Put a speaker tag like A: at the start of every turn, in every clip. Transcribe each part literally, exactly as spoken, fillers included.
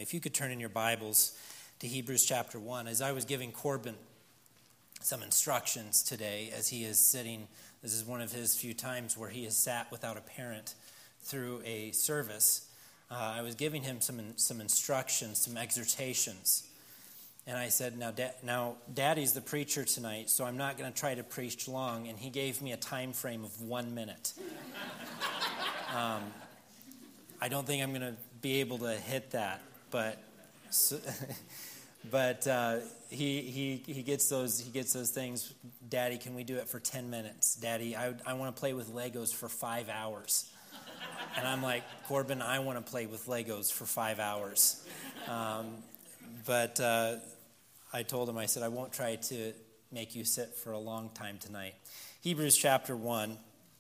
A: family. If you could turn in your Bibles to Hebrews chapter one. As I was giving Corbin some instructions today as he is sitting, this is one of his few times where he has sat without a parent through a service. Uh, I was giving him some some instructions, some exhortations. And I said, now, da- now Daddy's the preacher tonight, so I'm not going to try to preach long. And he gave me a time frame of one minute. um, I don't think I'm going to be able to hit that, but so, but uh, he he he gets those he gets those things. Daddy, can we do it for ten minutes? Daddy, I I want to play with Legos for five hours. And I'm like, Corbin, I want to play with Legos for five hours. Um, but uh, I told him, I said, I won't try to make you sit for a long time tonight. Hebrews chapter one.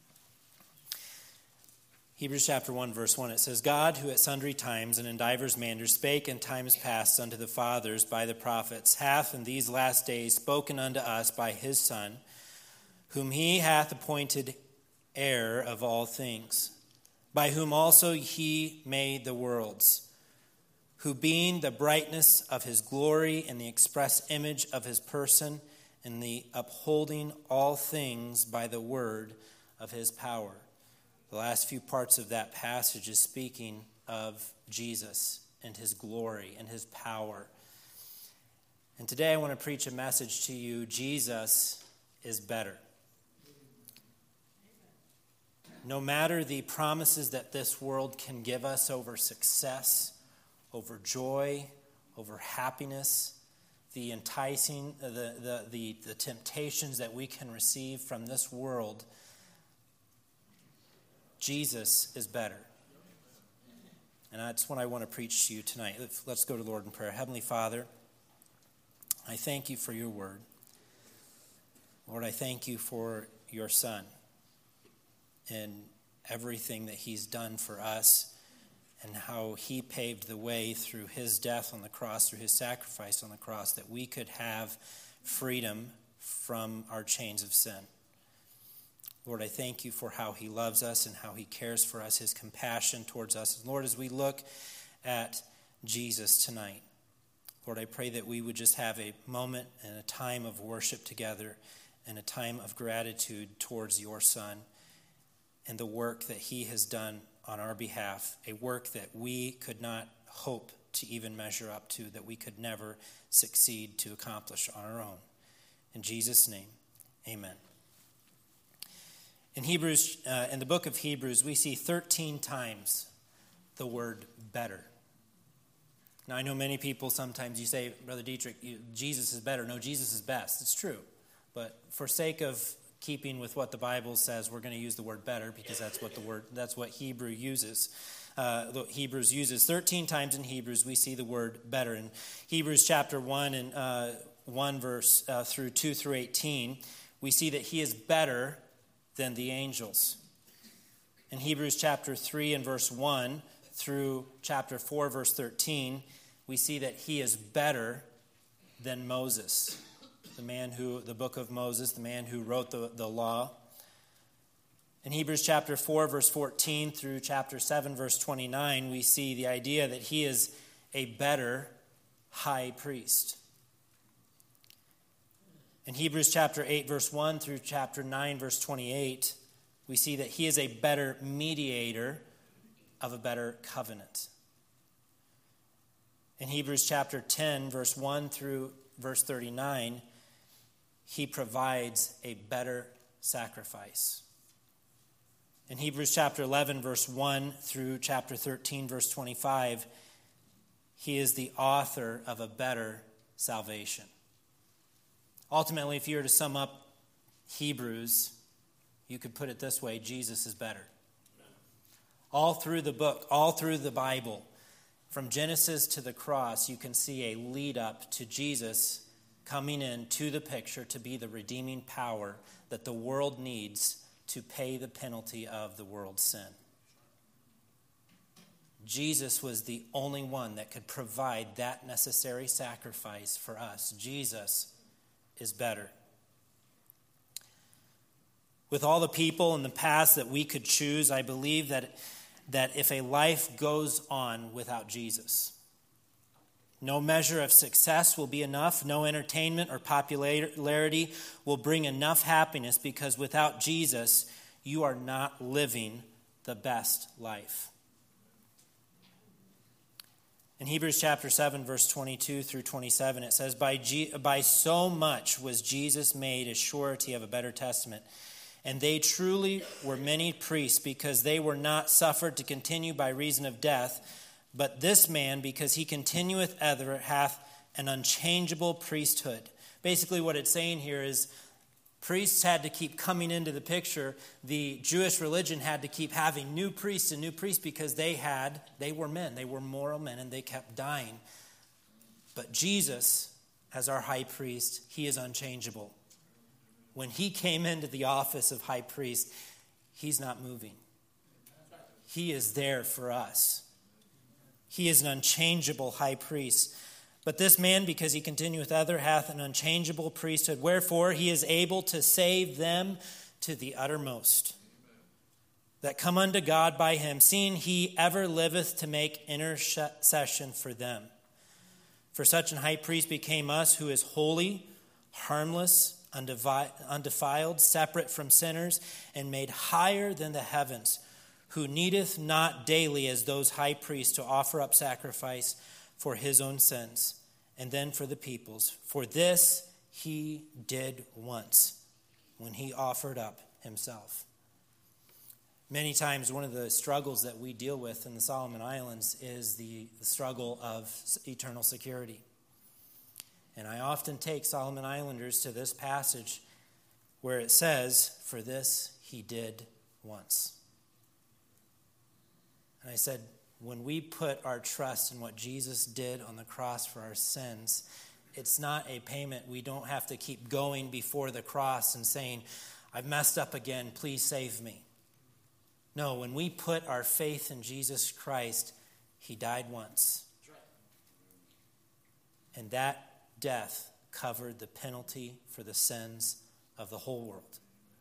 A: Hebrews chapter one, verse one, it says, God, who at sundry times and in divers manners spake in times past unto the fathers by the prophets, hath in these last days spoken unto us by his Son, whom he hath appointed heir of all things, by whom also he made the worlds, who being the brightness of his glory and the express image of his person, and the upholding all things by the word of his power. The last few parts of that passage is speaking of Jesus and his glory and his power. And today I want to preach a message to you, Jesus is better. No matter the promises that this world can give us over success, over joy, over happiness, the enticing, the, the, the, the temptations that we can receive from this world, Jesus is better. And that's what I want to preach to you tonight. Let's go to the Lord in prayer. Heavenly Father, I thank you for your word. Lord, I thank you for your Son and everything that he's done for us and how he paved the way through his death on the cross, through his sacrifice on the cross, that we could have freedom from our chains of sin. Lord, I thank you for how he loves us and how he cares for us, his compassion towards us. And Lord, as we look at Jesus tonight, Lord, I pray that we would just have a moment and a time of worship together and a time of gratitude towards your Son and the work that he has done on our behalf, a work that we could not hope to even measure up to, that we could never succeed to accomplish on our own. In Jesus' name, amen. In Hebrews, uh, in the book of Hebrews, we see thirteen times the word better. Now, I know many people sometimes you say, Brother Dietrich, you, Jesus is better. No, Jesus is best. It's true. But for sake of keeping with what the Bible says, we're going to use the word better because that's what the word, that's what Hebrew uses. Uh, Hebrews uses thirteen times in Hebrews. We see the word better in Hebrews chapter one and uh, one verse uh, through two through eighteen. We see that he is better than the angels. In Hebrews chapter three and verse one through chapter four verse thirteen, we see that he is better than Moses, the man who, the book of Moses, the man who wrote the, the law. In Hebrews chapter four verse fourteen through chapter seven verse twenty-nine, we see the idea that he is a better high priest. In Hebrews chapter eight, verse one through chapter nine, verse twenty-eight, we see that he is a better mediator of a better covenant. In Hebrews chapter ten, verse one through verse thirty-nine, he provides a better sacrifice. In Hebrews chapter eleven, verse one through chapter thirteen, verse twenty-five, he is the author of a better salvation. Ultimately, if you were to sum up Hebrews, you could put it this way: Jesus is better. All through the book, all through the Bible, from Genesis to the cross, you can see a lead up to Jesus coming into the picture to be the redeeming power that the world needs to pay the penalty of the world's sin. Jesus was the only one that could provide that necessary sacrifice for us. Jesus is better. With all the people in the past that we could choose, I believe that, that if a life goes on without Jesus, No measure of success will be enough. No entertainment or popularity will bring enough happiness, because without Jesus, you are not living the best life. In Hebrews chapter seven, verse twenty-two through twenty-seven, it says, by, G- by so much was Jesus made a surety of a better testament. And they truly were many priests, because they were not suffered to continue by reason of death. But this man, because he continueth ever, hath an unchangeable priesthood. Basically what it's saying here is priests had to keep coming into the picture. The Jewish religion had to keep having new priests and new priests, because they had, they were men, they were moral men, and they kept dying. But Jesus, as our high priest, he is unchangeable. When he came into the office of high priest, he's not moving. He is there for us. He is an unchangeable high priest. But this man, because he continueth other, hath an unchangeable priesthood. Wherefore he is able to save them to the uttermost, that come unto God by him, seeing he ever liveth to make intercession for them. For such an high priest became us, who is holy, harmless, undefiled, separate from sinners, and made higher than the heavens, who needeth not daily, as those high priests, to offer up sacrifice for his own sins, and then for the people's. For this he did once, when he offered up himself. Many times one of the struggles that we deal with in the Solomon Islands is the, the struggle of eternal security. And I often take Solomon Islanders to this passage where it says, for this he did once. And I said, when we put our trust in what Jesus did on the cross for our sins, it's not a payment. We don't have to keep going before the cross and saying, I've messed up again, please save me. No, when we put our faith in Jesus Christ, he died once. And that death covered the penalty for the sins of the whole world.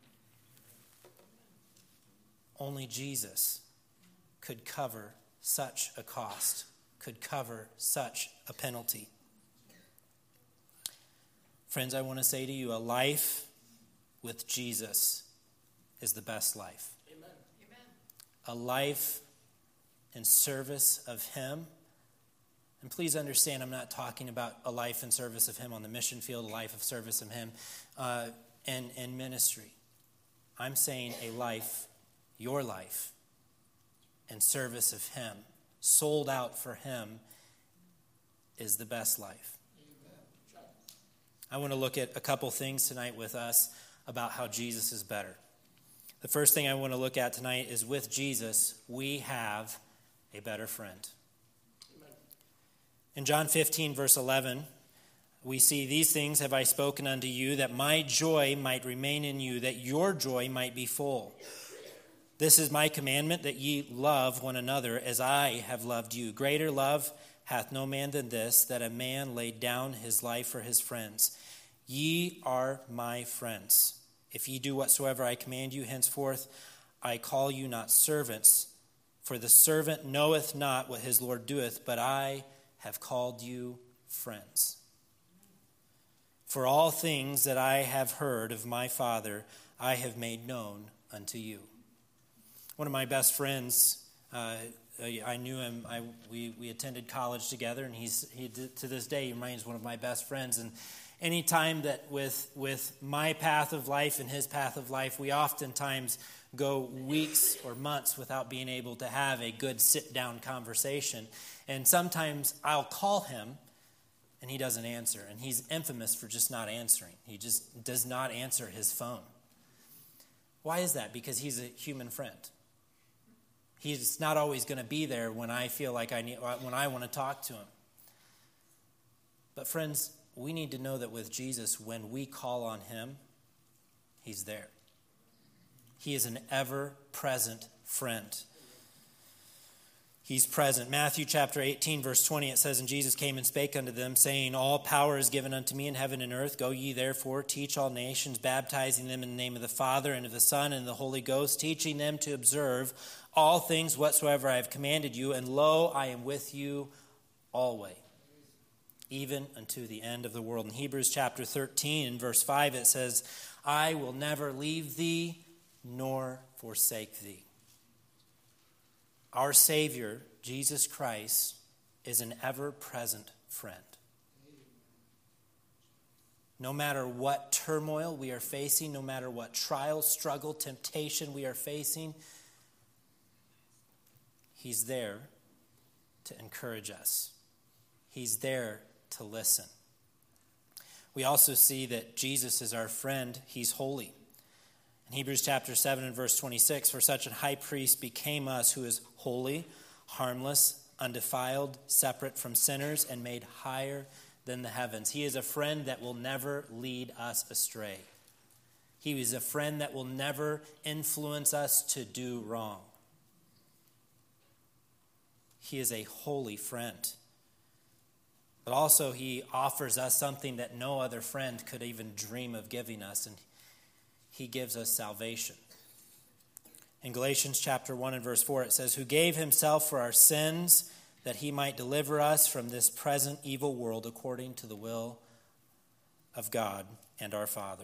A: Only Jesus could cover such a cost, could cover such a penalty. Friends, I want to say to you, a life with Jesus is the best life. Amen. A life in service of him. And please understand, I'm not talking about a life in service of him on the mission field, a life of service of him uh, and, and ministry. I'm saying a life, your life, in service of him, sold out for him, is the best life. I want to look at a couple things tonight with us about how Jesus is better. The first thing I want to look at tonight is, with Jesus, we have a better friend. In John fifteen, verse eleven, we see, these things have I spoken unto you, that my joy might remain in you, that your joy might be full. This is my commandment, that ye love one another as I have loved you. Greater love hath no man than this, that a man laid down his life for his friends. Ye are my friends, if ye do whatsoever I command you. Henceforth I call you not servants, for the servant knoweth not what his Lord doeth, but I have called you friends. For all things that I have heard of my Father, I have made known unto you. One of my best friends, uh, I knew him. I, we we attended college together, and he's he to this day he remains one of my best friends. And any time that with with my path of life and his path of life, we oftentimes go weeks or months without being able to have a good sit-down conversation. And sometimes I'll call him, and he doesn't answer. And he's infamous for just not answering. He just does not answer his phone. Why is that? Because he's a human friend. He's not always going to be there when I feel like I need, when I want to talk to him. But friends, we need to know that with Jesus, when we call on him, he's there. He is an ever-present friend. He's present. Matthew chapter eighteen, verse twenty, it says, and Jesus came and spake unto them, saying, all power is given unto me in heaven and earth. Go ye therefore, teach all nations, baptizing them in the name of the Father and of the Son and of the Holy Ghost, teaching them to observe all things whatsoever I have commanded you. And lo, I am with you always, even unto the end of the world. In Hebrews chapter thirteen, in verse five, it says, I will never leave thee nor forsake thee. Our Savior, Jesus Christ, is an ever-present friend. No matter what turmoil we are facing, no matter what trial, struggle, temptation we are facing, He's there to encourage us. He's there to listen. We also see that Jesus is our friend. He's holy. In Hebrews chapter seven and verse twenty-six, for such a high priest became us, who is holy, harmless, undefiled, separate from sinners, and made higher than the heavens. He is a friend that will never lead us astray. He is a friend that will never influence us to do wrong. He is a holy friend. But also he offers us something that no other friend could even dream of giving us, and he gives us salvation. In Galatians chapter one and verse four, it says, who gave himself for our sins, that he might deliver us from this present evil world according to the will of God and our Father.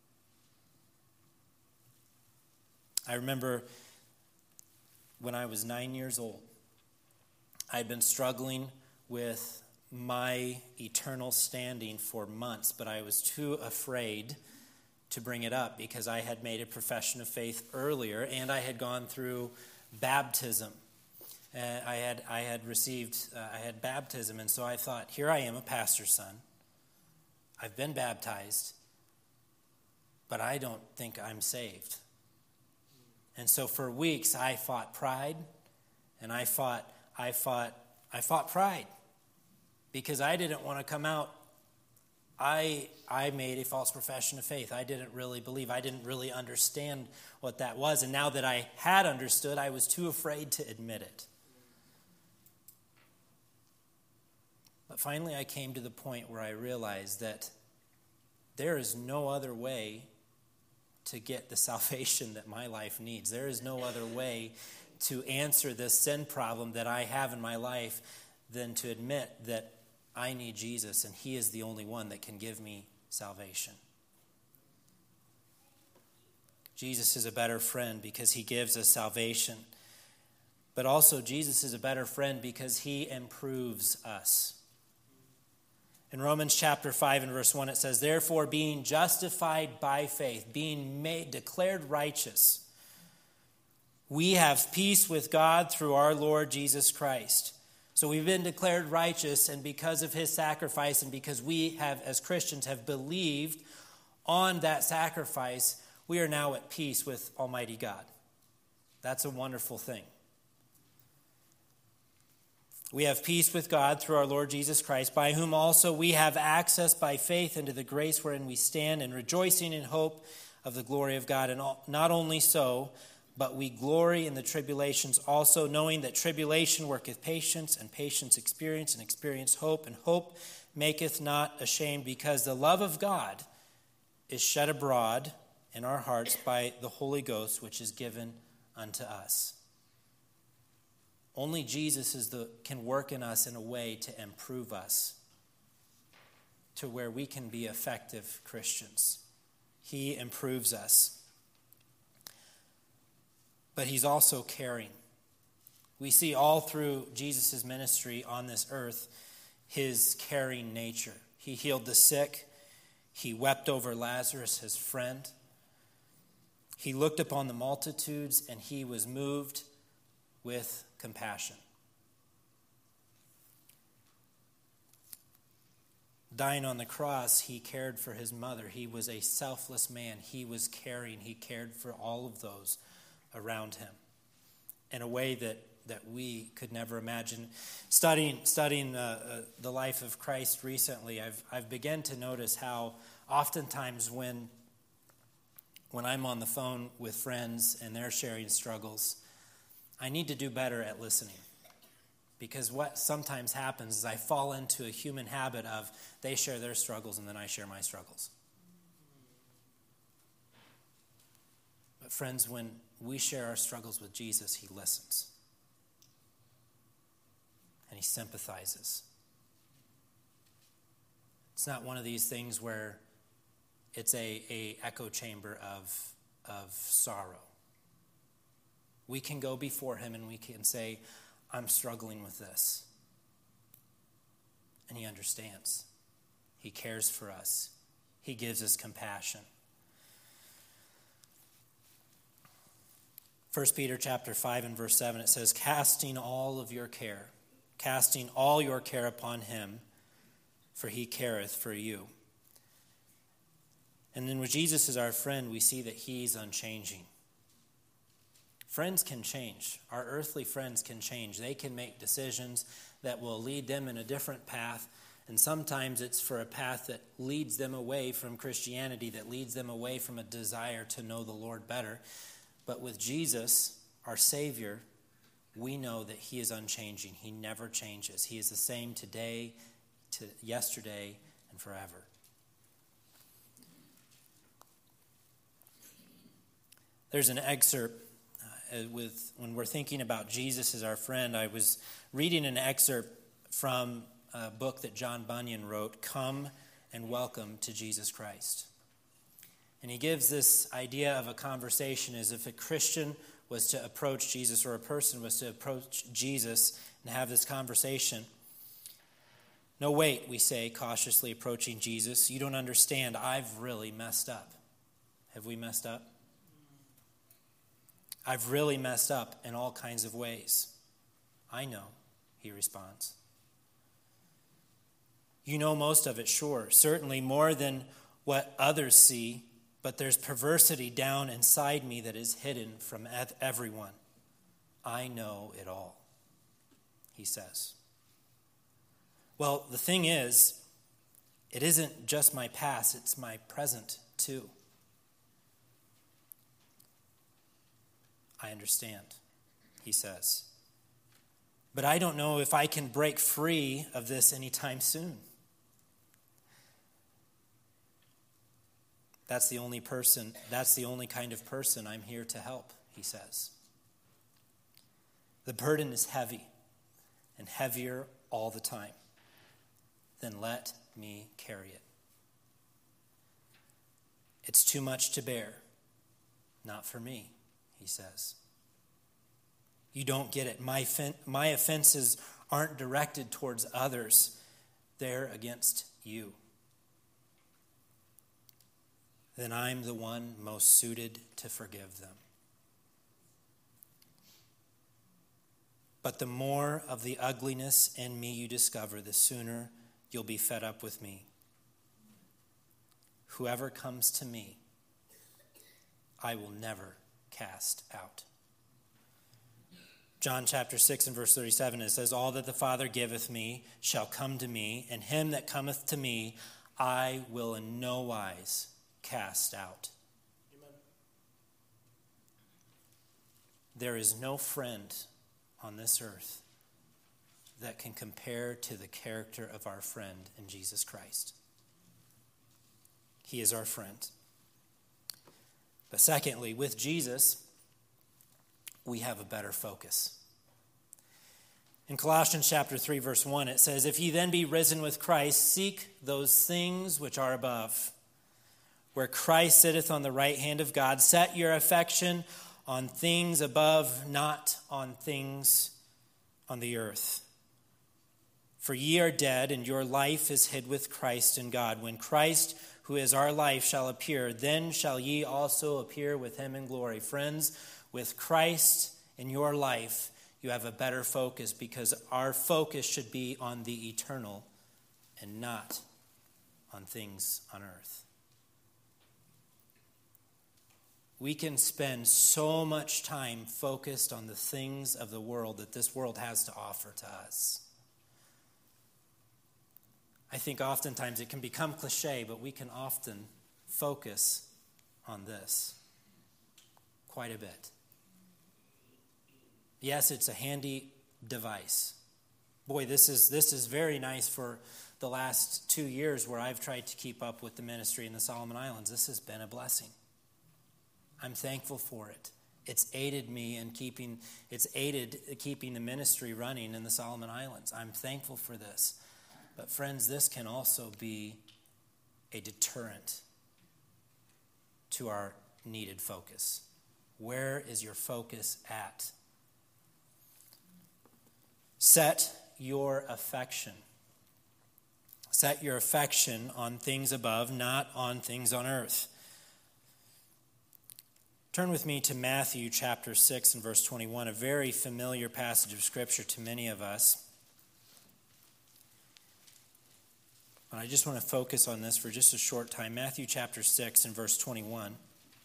A: I remember when I was nine years old, I'd been struggling with my eternal standing for months, but I was too afraid to bring it up because I had made a profession of faith earlier, and I had gone through baptism. Uh, I had I had received uh, I had baptism, and so I thought, here I am, a pastor's son. I've been baptized, but I don't think I'm saved. And so for weeks I fought pride, and I fought I fought I fought pride because I didn't want to come out. I I made a false profession of faith. I didn't really believe. I didn't really understand what that was, and now that I had understood, I was too afraid to admit it. But finally, I came to the point where I realized that there is no other way to get the salvation that my life needs. There is no other way to answer this sin problem that I have in my life than to admit that I need Jesus, and he is the only one that can give me salvation. Jesus is a better friend because he gives us salvation. But also, Jesus is a better friend because he improves us. In Romans chapter five and verse one, it says, therefore, being justified by faith, being made, declared righteous, we have peace with God through our Lord Jesus Christ. So we've been declared righteous, and because of his sacrifice, and because we have, as Christians, have believed on that sacrifice, we are now at peace with Almighty God. That's a wonderful thing. We have peace with God through our Lord Jesus Christ, by whom also we have access by faith into the grace wherein we stand, and rejoicing in hope of the glory of God. And not only so, but we glory in the tribulations also, knowing that tribulation worketh patience, and patience experience, and experience hope, and hope maketh not ashamed, because the love of God is shed abroad in our hearts by the Holy Ghost, which is given unto us. Only Jesus is the can work in us in a way to improve us to where we can be effective Christians. He improves us. But he's also caring. We see all through Jesus' ministry on this earth his caring nature. He healed the sick. He wept over Lazarus, his friend. He looked upon the multitudes, and he was moved with compassion. Dying on the cross, he cared for his mother. He was a selfless man. He was caring. He cared for all of those around him in a way that, that we could never imagine. Studying studying uh, uh, the life of Christ recently, I've I've begun to notice how oftentimes when when I'm on the phone with friends and they're sharing struggles, I need to do better at listening. Because what sometimes happens is I fall into a human habit of they share their struggles and then I share my struggles. But friends, when we share our struggles with Jesus, he listens. And he sympathizes. It's not one of these things where it's a, a echo chamber of, of sorrow. We can go before him and we can say, I'm struggling with this. And he understands. He cares for us. He gives us compassion. First Peter chapter five and verse seven, it says, casting all of your care, casting all your care upon him, for he careth for you. And then when Jesus is our friend, we see that he's unchanging. Friends can change. Our earthly friends can change. They can make decisions that will lead them in a different path. And sometimes it's for a path that leads them away from Christianity, that leads them away from a desire to know the Lord better. But with Jesus, our Savior, we know that he is unchanging. He never changes. He is the same today, to yesterday, and forever. There's an excerpt uh, with when we're thinking about Jesus as our friend. I was reading an excerpt from a book that John Bunyan wrote, Come and Welcome to Jesus Christ. And he gives this idea of a conversation as if a Christian was to approach Jesus, or a person was to approach Jesus and have this conversation. No, wait, we say, cautiously approaching Jesus. You don't understand. I've really messed up. Have we messed up? I've really messed up in all kinds of ways. I know, he responds. You know most of it, sure. Certainly more than what others see, but there's perversity down inside me that is hidden from everyone. I know it all, he says. Well, the thing is, it isn't just my past, it's my present too. I understand, he says. But I don't know if I can break free of this anytime soon. That's the only person, that's the only kind of person I'm here to help, he says. The burden is heavy and heavier all the time. Then let me carry it. It's too much to bear. Not for me, he says. You don't get it. My, my offenses aren't directed towards others. They're against you. Then I'm the one most suited to forgive them. But the more of the ugliness in me you discover, the sooner you'll be fed up with me. Whoever comes to me, I will never cast out. John chapter six and verse thirty-seven, it says, all that the Father giveth me shall come to me, and him that cometh to me I will in no wise cast out. Amen. There is no friend on this earth that can compare to the character of our friend in Jesus Christ. He is our friend. But secondly, with Jesus, we have a better focus. In Colossians chapter three, verse one, it says, if ye then be risen with Christ, seek those things which are above, where Christ sitteth on the right hand of God. Set your affection on things above, not on things on the earth. For ye are dead, and your life is hid with Christ in God. When Christ, who is our life, shall appear, then shall ye also appear with him in glory. Friends, with Christ in your life, you have a better focus, because our focus should be on the eternal and not on things on earth. We can spend so much time focused on the things of the world that this world has to offer to us. I think oftentimes it can become cliche, but we can often focus on this quite a bit. Yes, it's a handy device. Boy, this is this is very nice for the last two years where I've tried to keep up with the ministry in the Solomon Islands. This has been a blessing. I'm thankful for it. It's aided me in keeping, it's aided keeping the ministry running in the Solomon Islands. I'm thankful for this. But friends, this can also be a deterrent to our needed focus. Where is your focus at? Set your affection. Set your affection on things above, not on things on earth. Turn with me to Matthew chapter six and verse twenty-one, a very familiar passage of Scripture to many of us. But I just want to focus on this for just a short time. Matthew chapter six and verse twenty-one.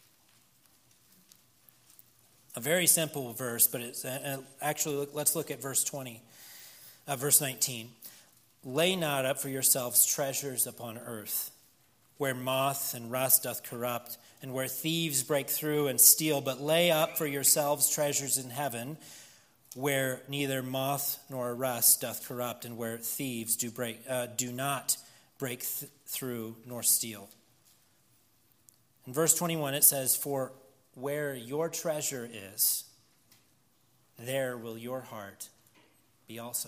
A: A very simple verse, but it's uh, actually, let's look at verse twenty, uh, verse nineteen. Lay not up for yourselves treasures upon earth, where moth and rust doth corrupt, and where thieves break through and steal, but lay up for yourselves treasures in heaven, where neither moth nor rust doth corrupt, and where thieves do break uh, do not break th- through nor steal. In verse twenty-one it says, "For where your treasure is, there will your heart be also."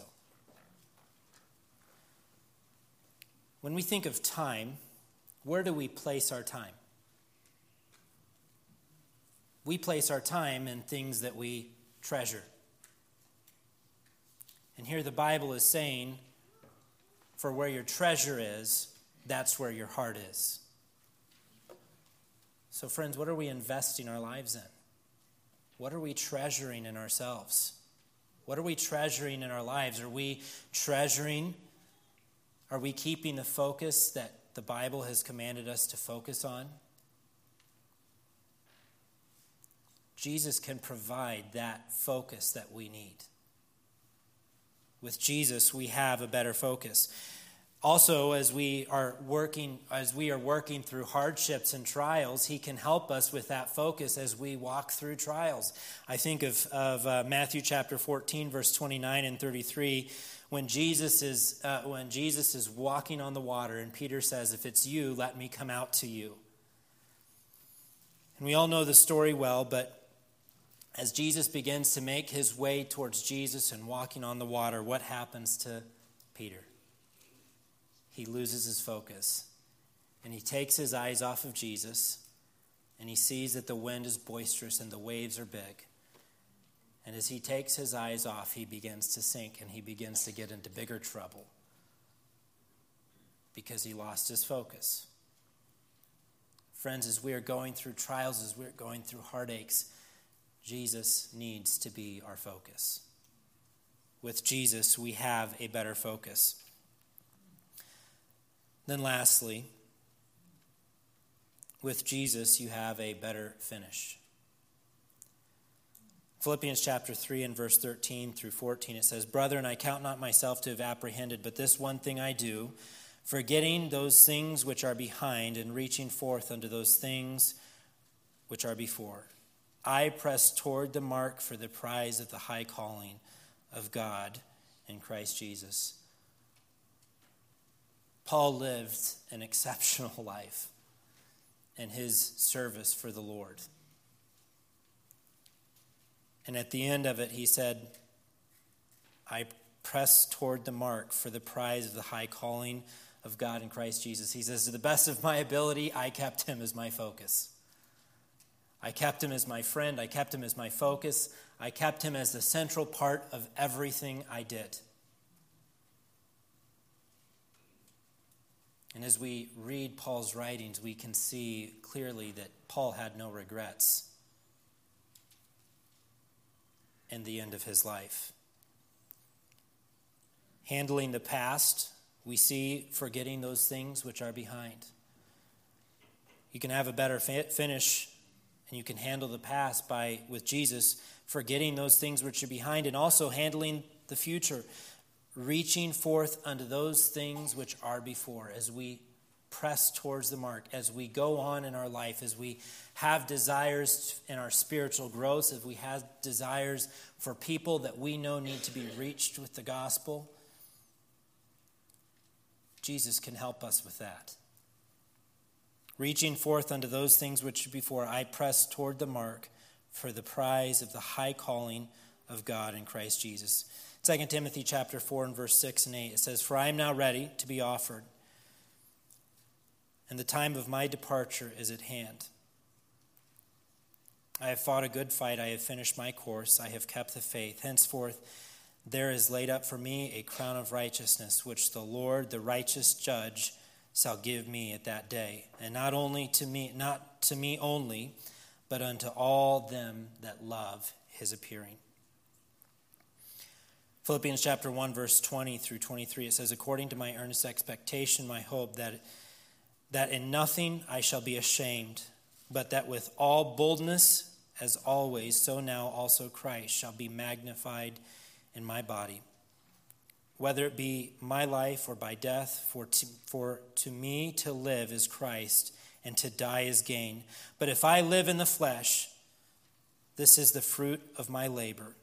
A: When we think of time, where do we place our time? We place our time in things that we treasure. And here the Bible is saying, for where your treasure is, that's where your heart is. So friends, what are we investing our lives in? What are we treasuring in ourselves? What are we treasuring in our lives? Are we treasuring, are we keeping the focus that the Bible has commanded us to focus on? Jesus can provide that focus that we need. With Jesus, we have a better focus. Also, as we are working, as we are working through hardships and trials, he can help us with that focus as we walk through trials. I think of, of uh, Matthew chapter fourteen, verse twenty-nine and thirty-three, when Jesus is uh, when Jesus is walking on the water, and Peter says, "If it's you, let me come out to you." And we all know the story well, but as Jesus begins to make his way towards Jesus and walking on the water, what happens to Peter? He loses his focus, and he takes his eyes off of Jesus, and he sees that the wind is boisterous and the waves are big. And as he takes his eyes off, he begins to sink, and he begins to get into bigger trouble because he lost his focus. Friends, as we are going through trials, as we're going through heartaches, Jesus needs to be our focus. With Jesus, we have a better focus. Then lastly, with Jesus, you have a better finish. Philippians chapter three and verse thirteen through fourteen, it says, "Brethren, I count not myself to have apprehended, but this one thing I do, forgetting those things which are behind and reaching forth unto those things which are before. I press toward the mark for the prize of the high calling of God in Christ Jesus." Paul lived an exceptional life in his service for the Lord. And at the end of it, he said, I press toward the mark for the prize of the high calling of God in Christ Jesus. He says, to the best of my ability, I kept him as my focus. I kept him as my friend. I kept him as my focus. I kept him as the central part of everything I did. And as we read Paul's writings, we can see clearly that Paul had no regrets in the end of his life. Handling the past, we see forgetting those things which are behind. You can have a better finish, and you can handle the past by, with Jesus, forgetting those things which are behind, and also handling the future, reaching forth unto those things which are before, as we press towards the mark, as we go on in our life, as we have desires in our spiritual growth, as we have desires for people that we know need to be reached with the gospel. Jesus can help us with that. Reaching forth unto those things which are before, I press toward the mark for the prize of the high calling of God in Christ Jesus. Second Timothy chapter four and verse six and eight, it says, For I am now ready to be offered. and the time of my departure is at hand. I have fought a good fight. I have finished my course. I have kept the faith. Henceforth, there is laid up for me a crown of righteousness, which the Lord, the righteous judge, shall give me at that day. And not only to me, not to me only, but unto all them that love his appearing. Philippians chapter one, verse twenty through twenty-three, it says, according to my earnest expectation, my hope, that, that in nothing I shall be ashamed, but that with all boldness, as always, so now also Christ shall be magnified in my body. Whether it be my life or by death, for to, for to me to live is Christ, and to die is gain. But if I live in the flesh, this is the fruit of my labor.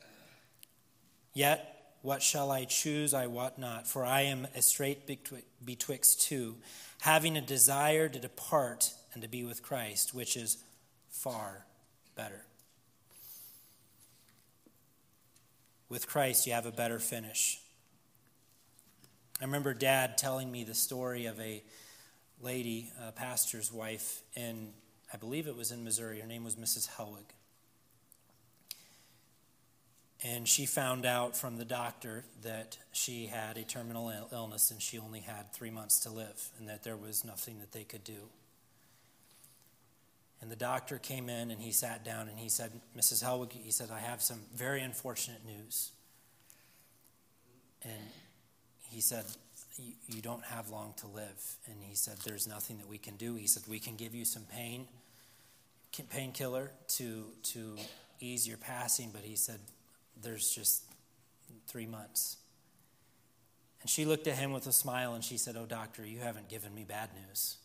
A: Yet, what shall I choose? I wot not, for I am estrait betwixt two, having a desire to depart and to be with Christ, which is far better. With Christ, you have a better finish. I remember Dad telling me the story of a lady, a pastor's wife, in, I believe it was in Missouri. Her name was Missus Helwig. And she found out from the doctor that she had a terminal illness and she only had three months to live and that there was nothing that they could do. And the doctor came in and he sat down and he said, Missus Helwig, he said, I have some very unfortunate news. And he said, you don't have long to live. And he said, there's nothing that we can do. He said, we can give you some pain, painkiller to, to ease your passing. But he said, there's just three months. And she looked at him with a smile and she said, oh, doctor, you haven't given me bad news.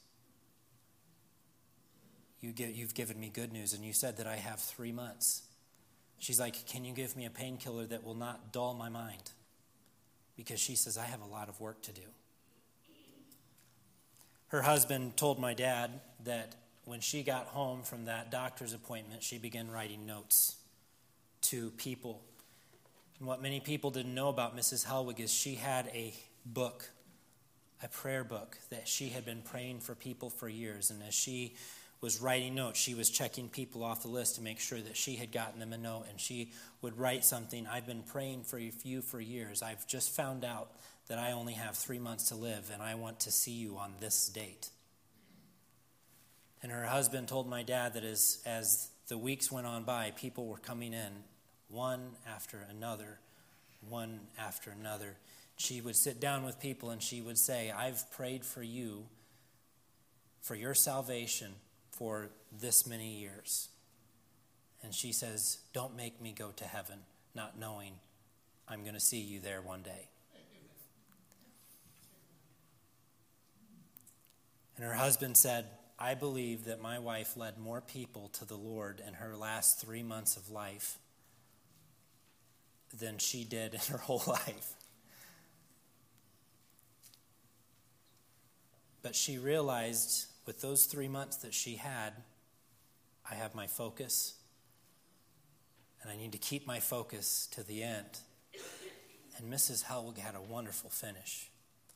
A: You get, you've given me good news, and you said that I have three months. She's like, can you give me a painkiller that will not dull my mind? Because she says, I have a lot of work to do. Her husband told my dad that when she got home from that doctor's appointment, she began writing notes to people. And what many people didn't know about Missus Helwig is she had a book, a prayer book, that she had been praying for people for years. And as she was writing notes, she was checking people off the list to make sure that she had gotten them a note. And she would write something, I've been praying for you for years. I've just found out that I only have three months to live, and I want to see you on this date. And her husband told my dad that as, as the weeks went on by, people were coming in, one after another, one after another. She would sit down with people and she would say, I've prayed for you, for your salvation, for this many years. And she says, don't make me go to heaven, not knowing I'm going to see you there one day. And her husband said, I believe that my wife led more people to the Lord in her last three months of life than she did in her whole life. But she realized with those three months that she had, I have my focus, and I need to keep my focus to the end. And Missus Helwig had a wonderful finish.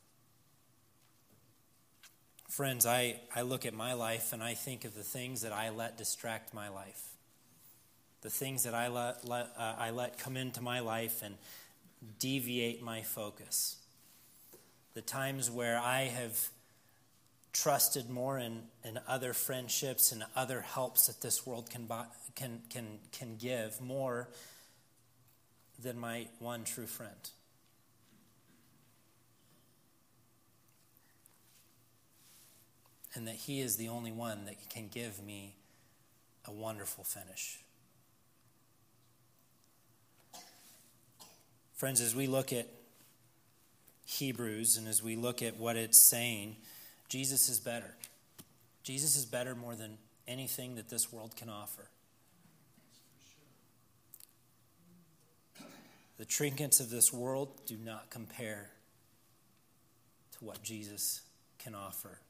A: Friends, I, I look at my life and I think of the things that I let distract my life. The things that I let, let uh, I let come into my life and deviate my focus. The times where I have trusted more in, in other friendships and other helps that this world can buy, can can can give more than my one true friend. And that he is the only one that can give me a wonderful finish. Friends, as we look at Hebrews and as we look at what it's saying, Jesus is better. Jesus is better more than anything that this world can offer. The trinkets of this world do not compare to what Jesus can offer